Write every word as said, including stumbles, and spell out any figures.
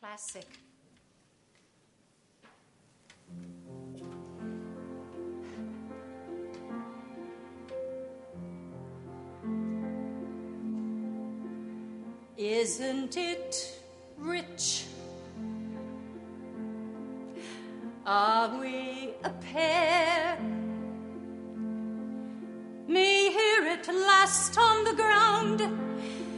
classic. Isn't it rich? Are we a pair? Me here at last on the ground,